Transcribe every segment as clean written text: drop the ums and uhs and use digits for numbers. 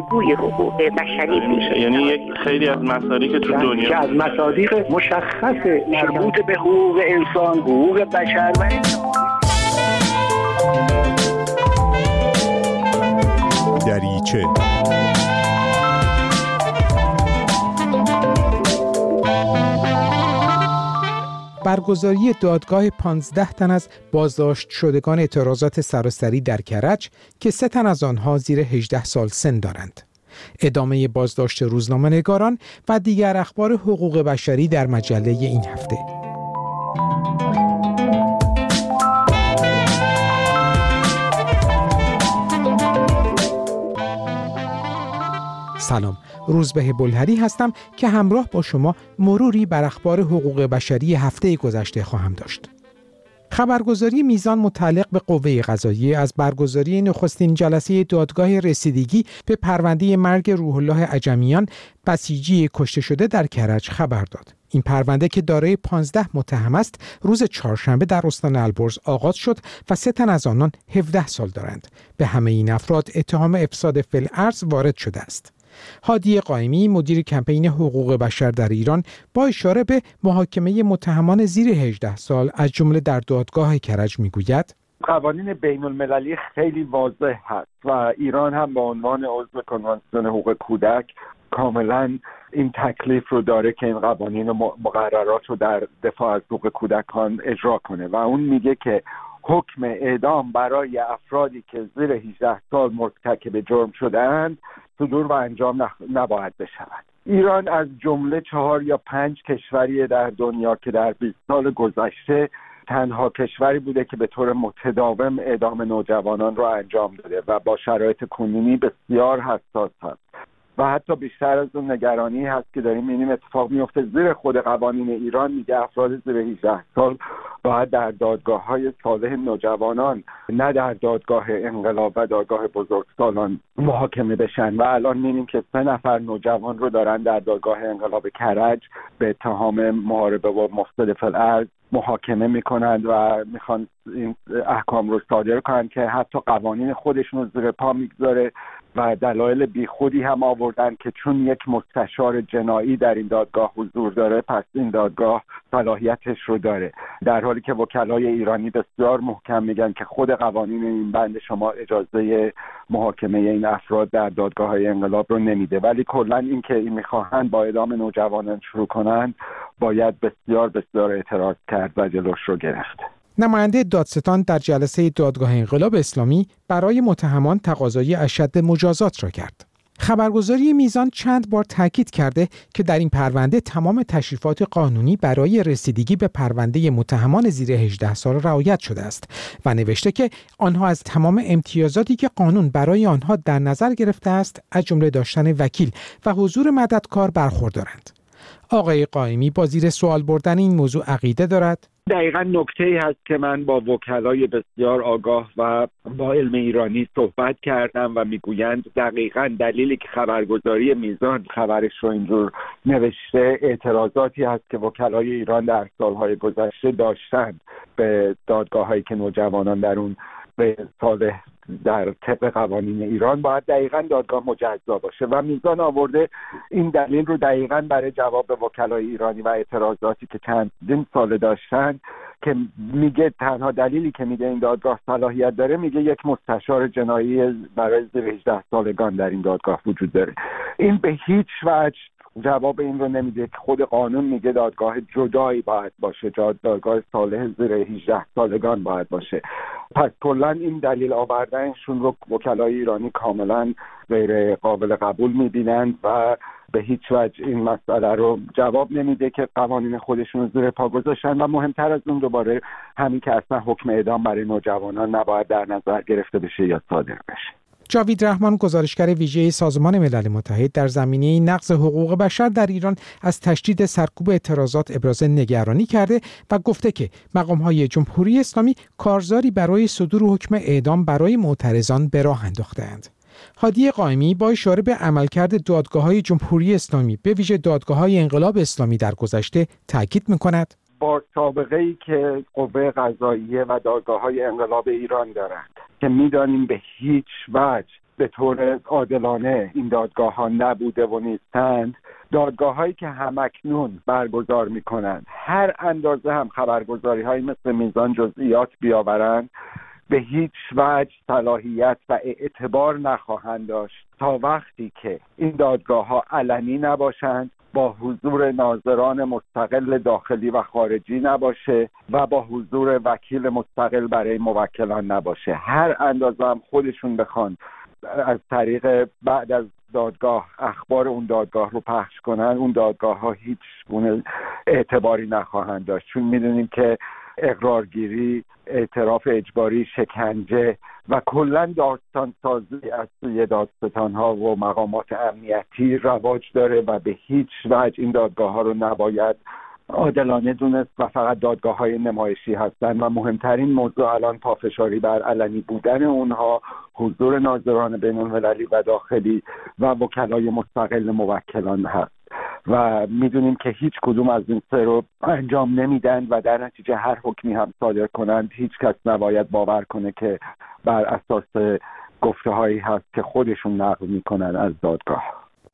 الگوی حقوق بشری میشه. یعنی خیلی از مصادیق که تو دنیا که از مصادیق مشخص مربوط به حقوق انسان، حقوق بشر و دریچه. برگزاری دادگاه 15 تن از بازداشت شدگان اعتراضات سراسری در کرج که 3 تن از آنها زیر 18 سال سن دارند. ادامه بازداشت روزنامه‌نگاران و دیگر اخبار حقوق بشری در مجله این هفته. سلام، روزبه بلهری هستم که همراه با شما مروری بر اخبار حقوق بشری هفته گذشته خواهم داشت. خبرگزاری میزان متعلق به قوه قضاییه از برگزاری نخستین جلسه دادگاه رسیدگی به پرونده مرگ روح الله عجمیان، بسیجی کشته شده در کرج خبر داد. این پرونده که دارای 15 متهم است، روز چهارشنبه در استان البرز آغاز شد و 3 تن از آنان 17 سال دارند. به همه این افراد اتهام افساد فی‌الارض وارد شده است. هادی قائمی، مدیر کمپین حقوق بشر در ایران، با اشاره به محاکمه متهمان زیر 18 سال از جمله در دادگاه کرج میگوید قوانین بین المللی خیلی واضح هست و ایران هم به عنوان عضو کنوانسیون حقوق کودک کاملا این تکلیف رو داره که این قوانین و مقررات رو در دفاع از حقوق کودکان اجرا کنه و اون میگه که حکم اعدام برای افرادی که زیر 18 سال مرتکب جرم شده‌اند صدور و انجام نباید بشود. ایران از جمله 4 یا 5 کشوری در دنیا که در 20 سال گذشته تنها کشوری بوده که به طور متداوم اعدام نوجوانان را انجام داده و با شرایط کنونی بسیار حساس هست. و حتی بیشتر از اون نگرانی هست که داریم می‌بینیم اتفاق میفته زیر خود قوانین ایران میگه افراد زیر 18 سال باید در دادگاه‌های صالح نوجوانان نه در دادگاه انقلاب و دادگاه بزرگسالان محاکمه بشن و الان می‌بینیم که 3 نفر نوجوان رو دارن در دادگاه انقلاب کرج به اتهام محاربه با مفسد فی‌الارض محاکمه میکنند و میخوان این احکام رو صادر کنند که حتی قوانین خودشون رو زیر پا میگذاره و دلایل بیخودی هم آوردن که چون یک مستشار جنایی در این دادگاه حضور داره پس این دادگاه صلاحیتش رو داره، در حالی که وکلای ایرانی بسیار محکم میگن که خود قوانین این بند شما اجازه محاکمه این افراد در دادگاه‌های انقلاب رو نمیده. ولی کلا این که این میخواهند با اعدام نوجوانان شروع کنن باید بسیار بسیار اعتراض کرد و جلوش رو گرفت. نماینده دادستان در جلسه دادگاه انقلاب اسلامی برای متهمان تقاضای اشد مجازات را کرد. خبرگزاری میزان چند بار تاکید کرده که در این پرونده تمام تشریفات قانونی برای رسیدگی به پرونده متهمان زیر 18 سال رعایت شده است و نوشته که آنها از تمام امتیازاتی که قانون برای آنها در نظر گرفته است از جمله داشتن وکیل و حضور مددکار برخوردارند. آقای قائمی با زیر سوال بردن این موضوع عقیده دارد؟ دقیقاً نکته‌ای هست که من با وکلای بسیار آگاه و با علم ایرانی صحبت کردم و میگویند دقیقاً دلیلی که خبرگزاری میزان خبرش رو اینجور نوشته اعتراضاتی هست که وکلای ایران در سالهای گذشته داشتند به دادگاه‌هایی که نوجوانان در اون به صالح در طبق قوانین ایران باید دقیقاً دادگاه مجزا باشه و میزان آورده این دلیل رو دقیقاً برای جواب به وکلای ایرانی و اعتراضاتی که چندین سال داشتن که میگه تنها دلیلی که میگه این دادگاه صلاحیت داره میگه یک مستشار جنایی برای زیر 18 سالگان در این دادگاه وجود داره. این به هیچ وجه جواب این رو نمیده که خود قانون میگه دادگاه جدایی باید باشه، دادگاه صالح زیر 18 سالگان باید باشه. پس کلا این دلیل آوردنشون رو وکلای ایرانی کاملا غیر قابل قبول میبینند و به هیچ وجه این مسئله رو جواب نمیده که قوانین خودشون رو زیر پا گذاشتن و مهمتر از اون دوباره همین که اصلا حکم اعدام برای نوجوانان نباید در نظر گرفته بشه یا صادر بشه. جاوید رحمان، گزارشگر ویژه سازمان ملل متحد در زمینه نقض حقوق بشر در ایران، از تشدید سرکوب اعتراضات ابراز نگرانی کرده و گفته که مقام‌های جمهوری اسلامی کارزاری برای صدور حکم اعدام برای معترضان به راه انداخته‌اند. هادی قائمی با اشاره به عملکرد دادگاه‌های جمهوری اسلامی به ویژه دادگاه‌های انقلاب اسلامی در گذشته تاکید می‌کند با سابقه‌ای که قوه قضاییه و دادگاه‌های انقلاب ایران دارند که می‌دانیم به هیچ وجه به طور عادلانه این دادگاه ها نبوده و نیستند، دادگاه هایی که همکنون برگزار میکنند هر اندازه هم خبرگزاری هایی مثل میزان جزئیات بیاورند به هیچ وجه صلاحیت و اعتبار نخواهند داشت تا وقتی که این دادگاه ها علنی نباشند، با حضور ناظران مستقل داخلی و خارجی نباشه و با حضور وکیل مستقل برای موکلان نباشه. هر اندازه هم خودشون بخوان از طریق بعد از دادگاه اخبار اون دادگاه رو پخش کنن، اون دادگاه ها هیچ گونه اعتباری نخواهند داشت، چون میدونیم که اقرارگیری، اعتراف اجباری، شکنجه و کلا داستان سازی از سوی دادستان ها و مقامات امنیتی رواج داره و به هیچ وجه این دادگاه ها رو نباید عادلانه دونست و فقط دادگاه های نمایشی هستند و مهمترین موضوع الان پافشاری بر علنی بودن اونها، حضور ناظران بین المللی و داخلی و وکلای مستقل موکلان هست و میدونیم که هیچ کدوم از این سه رو انجام نمیدن و در نتیجه هر حکمی هم صادر کنند هیچ کس نباید باور کنه که بر اساس گفته هایی هست که خودشون نقل میکنن از دادگاه.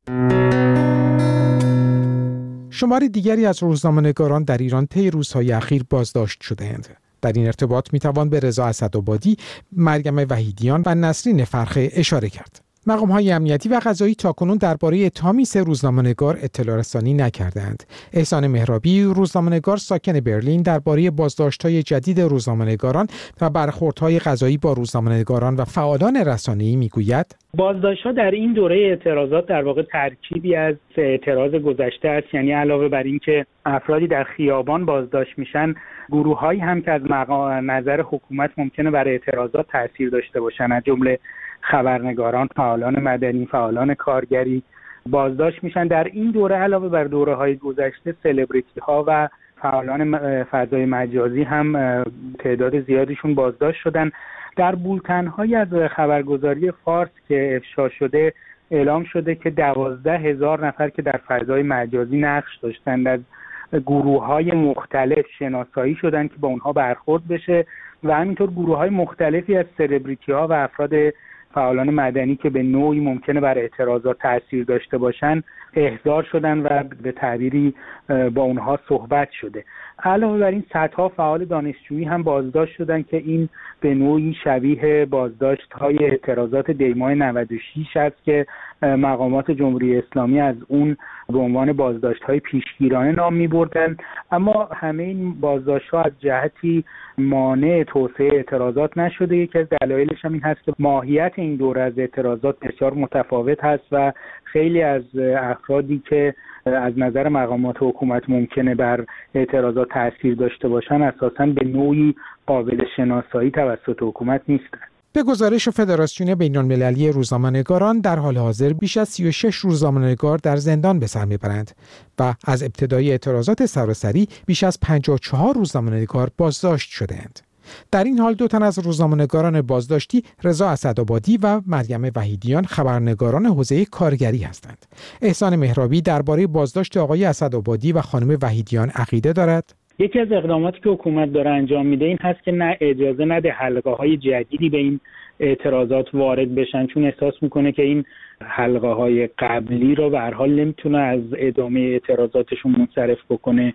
شمار دیگری از روزنامه‌نگاران در ایران طی روزهای اخیر بازداشت شده‌اند. در این ارتباط میتوان به رضا اسدآبادی، مریم وحیدیان و نسرین فرخه اشاره کرد. مقام‌های امنیتی و قضایی تاکنون درباره اتهامی 3 روزنامه‌نگار اطلاع رسانی نکردند. احسان مهرابی، روزنامه‌نگار ساکن برلین، درباره بازداشت‌های جدید روزنامه‌نگاران و برخوردهای قضایی با روزنامه‌نگاران و فعالان رسانه‌ای میگوید: بازداشت‌ها در این دوره اعتراضات در واقع ترکیبی از اعتراض گذشته است، یعنی علاوه بر این که افرادی در خیابان بازداشت میشن، گروه‌هایی هم که از نظر حکومت ممکنه بر اعتراضات تاثیر داشته باشن، از جمله خبرنگاران، فعالان مدنی، فعالان کارگری بازداشت میشن. در این دوره علاوه بر دوره‌های گذشته سلبریتی ها و فعالان فضای مجازی هم تعداد زیادیشون بازداشت شدن. در بولتن‌های از خبرگزاری فارس که افشا شده اعلام شده که 12,000 نفر که در فضای مجازی نقش داشتند از گروه‌های مختلف شناسایی شدن که با اونها برخورد بشه و همینطور گروه‌های مختلفی از سلبریتی‌ها و افراد فعالان مدنی که به نوعی ممکنه بر اعتراضات تأثیر داشته باشن احضار شدن و به تعبیری با اونها صحبت شده. علاوه بر این صدها فعال دانشجویی هم بازداشت شدن که این به نوعی شبیه بازداشت‌های اعتراضات دیماه 96 است که مقامات جمهوری اسلامی از اون به عنوان بازداشت‌های پیشگیرانه نام می‌بردن. اما همه این بازداشت‌ها از جهتی مانع توسعه اعتراضات نشده. یکی از دلایلش هم این هست که ماهیت این دوره از اعتراضات بسیار متفاوت هست و خیلی از افرادی که از نظر مقامات حکومت ممکنه بر اعتراضات تأثیر داشته باشن اساساً به نوعی قابل شناسایی توسط حکومت نیستند. به گزارش فدراسیون بین‌المللی روزنامه‌نگاران در حال حاضر بیش از 36 روزنامه‌نگار در زندان به سر میبرند و از ابتدای اعتراضات سراسری بیش از 54 روزنامه‌نگار بازداشت شده‌اند. در این حال 2 تن از روزنامه‌نگاران بازداشتی، رضا اسدآبادی و مریم وحیدیان، خبرنگاران حوزه کارگری هستند. احسان مهرابی درباره بازداشت آقای اسدآبادی و خانم وحیدیان عقیده دارد. یکی از اقداماتی که حکومت داره انجام میده این هست که نه اجازه نده حلقه‌های جدیدی به این اعتراضات وارد بشن، چون احساس میکنه که این حلقه‌های قبلی رو به هر حال نمیتونه از ادامه اعتراضاتشون منصرف بکنه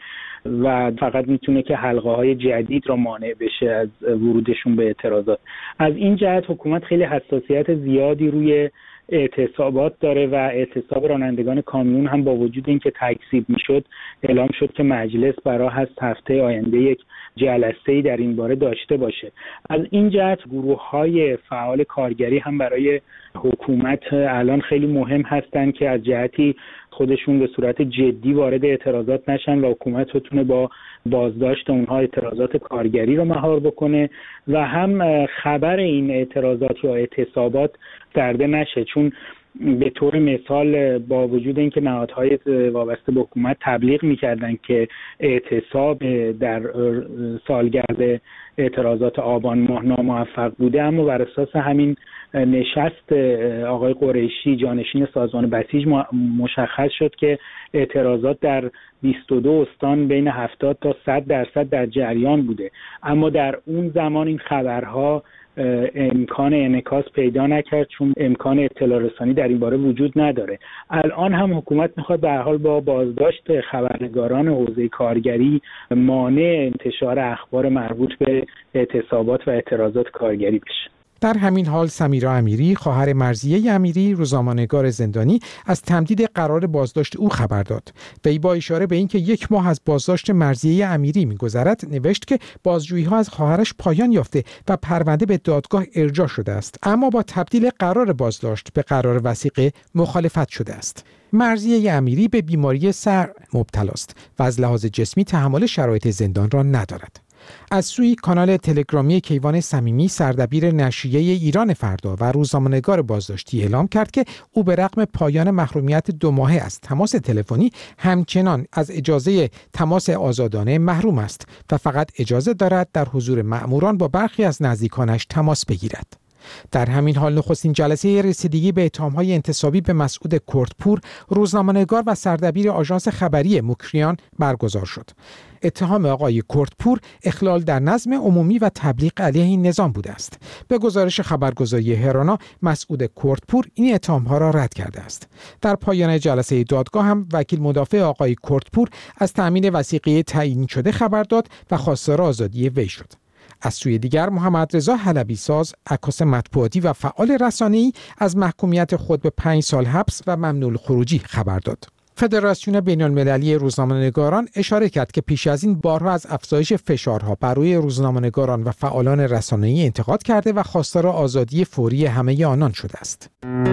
و فقط میتونه که حلقه‌های جدید رو مانع بشه از ورودشون به اعتراضات. از این جهت حکومت خیلی حساسیت زیادی روی اعتصابات داره و اعتصاب رانندگان کامیون هم با وجود اینکه تکذیب میشد اعلام شد که مجلس برای هست هفته آینده یک جلسه‌ای در این باره داشته باشه. از این جهت گروه‌های فعال کارگری هم برای حکومت الان خیلی مهم هستند که از جهتی خودشون به صورت جدی وارد اعتراضات نشن و حکومت بتونه با بازداشت اونها اعتراضات کارگری رو مهار بکنه و هم خبر این اعتراضات یا اعتصابات درده نشه، چون به طور مثال با وجود اینکه نهادهای وابسته به حکومت تبلیغ می‌کردن که اعتصاب در سالگرد اعتراضات آبان ماه ناموفق بوده، اما بر اساس همین نشست آقای قریشی جانشین سازمان بسیج مشخص شد که اعتراضات در 22 استان بین 70 تا 100% در جریان بوده، اما در اون زمان این خبرها امکان انعکاس پیدا نکرد چون امکان اطلاع رسانی در این باره وجود نداره. الان هم حکومت میخواد به هر حال با بازداشت خبرنگاران حوزه کارگری مانع انتشار اخبار مربوط به اعتصابات و اعتراضات کارگری بشه. در همین حال سمیرا امیری، خواهر مرضیه امیری، روزنامه‌نگار زندانی، از تمدید قرار بازداشت او خبر داد. وی با اشاره به اینکه 1 ماه از بازداشت مرضیه امیری می‌گذرد، نوشت که بازجویی‌ها از خواهرش پایان یافته و پرونده به دادگاه ارجاع شده است، اما با تبدیل قرار بازداشت به قرار وثیقه مخالفت شده است. مرضیه امیری به بیماری سر مبتلا است و از لحاظ جسمی تحمل شرایط زندان را ندارد. از سوی کانال تلگرامی کیوان صمیمی، سردبیر نشریه ایران فردا و روزنامه‌نگار بازداشتی اعلام کرد که او به رغم پایان محرومیت 2 ماهه از تماس تلفنی همچنان از اجازه تماس آزادانه محروم است و فقط اجازه دارد در حضور مأموران با برخی از نزدیکانش تماس بگیرد. در همین حال نخستین جلسه رسیدگی به اتهام‌های انتسابی به مسعود کردپور، روزنامه‌نگار و سردبیر آژانس خبری مکریان برگزار شد. اتهام آقای کردپور اخلال در نظم عمومی و تبلیغ علیه این نظام بوده است. به گزارش خبرگزاری هرانا، مسعود کردپور این اتهام‌ها را رد کرده است. در پایان جلسه دادگاه هم وکیل مدافع آقای کردپور از تأمین وثیقه تعیین شده خبر داد و خواستار آزادی وی شد. از سوی دیگر محمد رضا حلبی ساز، عکاس مطبوعاتی و فعال رسانه‌ای، از محکومیت خود به 5 سال حبس و ممنوع الخروجی خبر داد. فدراسیون بین‌المللی روزنامه‌نگاران اشاره کرد که پیش از این بارها از افزایش فشارها بر روی روزنامه‌نگاران و فعالان رسانه‌ای انتقاد کرده و خواستار آزادی فوری همه آنان شده است.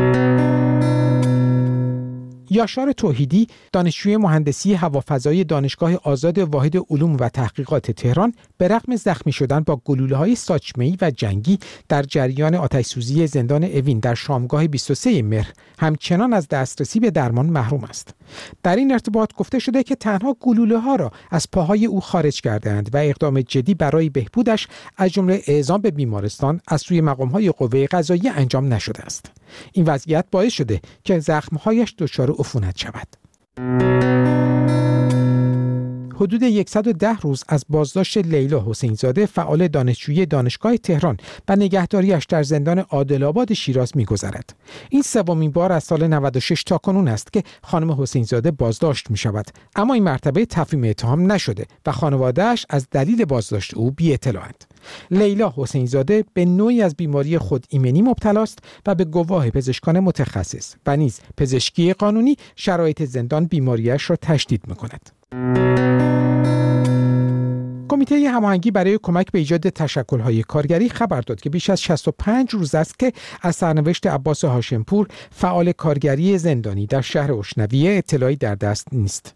یاشار توحیدی، دانشجوی مهندسی هوافضایی دانشگاه آزاد واحد علوم و تحقیقات تهران، به رغم زخمی شدن با گلوله‌های ساچمه‌ای و جنگی در جریان آتش‌سوزی زندان اوین در شامگاه 23 مهر، همچنان از دسترسی به درمان محروم است. در این ارتباط گفته شده که تنها گلوله‌ها را از پاهای او خارج کردند و اقدام جدی برای بهبودش از جمله اعزام به بیمارستان از سوی مقام‌های قوه قضاییه انجام نشده است. این وضعیت باعث شده که زخم‌هایش دچار عفونت شود. حدود 110 روز از بازداشت لیلا حسین‌زاده، فعال دانشجوی دانشگاه تهران، و نگهداریش در زندان عادل‌آباد شیراز می‌گذرد. این سومین بار از سال 96 تا کنون است که خانم حسین‌زاده بازداشت می‌شود، اما این مرتبه تفهیم اتهام نشده و خانواده‌اش از دلیل بازداشت او بی‌اطلاع‌اند. لیلا حسین‌زاده به نوعی از بیماری خود ایمنی مبتلا است و به گواه پزشکان متخصص و نیز پزشکی قانونی شرایط زندان بیماریش را تشدید می‌کند. کمیته هماهنگی برای کمک به ایجاد تشکل‌های کارگری خبر داد که بیش از 65 روز است که از سرنوشت عباس هاشمپور، فعال کارگری زندانی در شهر اشنویه، اطلاعی در دست نیست.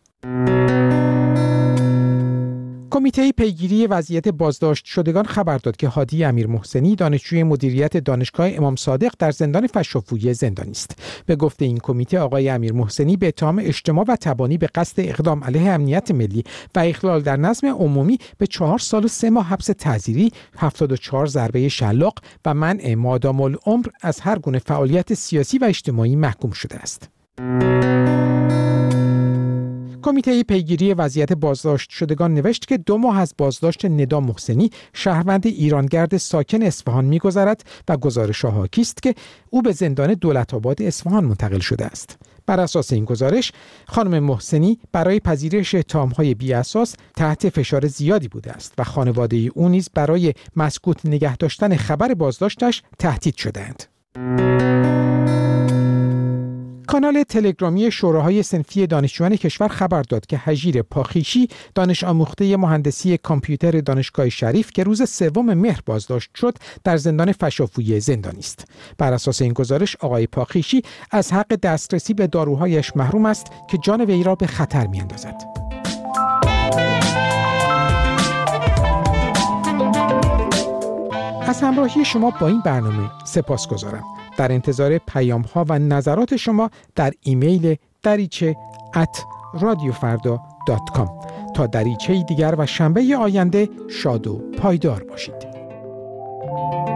کمیته پیگیری وضعیت بازداشت شدگان خبر داد که هادی امیرمحسنی، دانشجوی مدیریت دانشگاه امام صادق، در زندان فشافویه زندانی است. به گفته این کمیته، آقای امیرمحسنی به اتهام اجتماع و تبانی به قصد اقدام علیه امنیت ملی و اخلال در نظم عمومی به 4 سال و 3 ماه حبس تعزیری، 74 ضربه شلاق و منع مادام العمر از هر گونه فعالیت سیاسی و اجتماعی محکوم شده است. کمیته پیگیری وضعیت بازداشت شدگان نوشت که 2 ماه از بازداشت ندا محسنی، شهروند ایرانگرد ساکن اصفهان می‌گذرد و گزارش‌ها حاکی است که او به زندان دولت‌آباد اصفهان منتقل شده است. بر اساس این گزارش، خانم محسنی برای پذیرش اتهام‌های بی‌اساس تحت فشار زیادی بوده است و خانواده او نیز برای مسکوت نگه داشتن خبر بازداشتش تهدید شده‌اند. کانال تلگرامی شوراهای صنفی دانشجویان کشور خبر داد که هژیر پاخیشی، دانش آموخته مهندسی کامپیوتر دانشگاه شریف که روز 3 مهر بازداشت شد، در زندان فشافویه زندانی است. بر اساس این گزارش، آقای پاخیشی از حق دسترسی به داروهایش محروم است که جان وی را به خطر می‌اندازد. از همراهی شما با این برنامه سپاسگزارم. در انتظار پیام‌ها و نظرات شما در ایمیل dariche@radiofarda.com. تا دریچه دیگر و شنبه آینده شاد و پایدار باشید.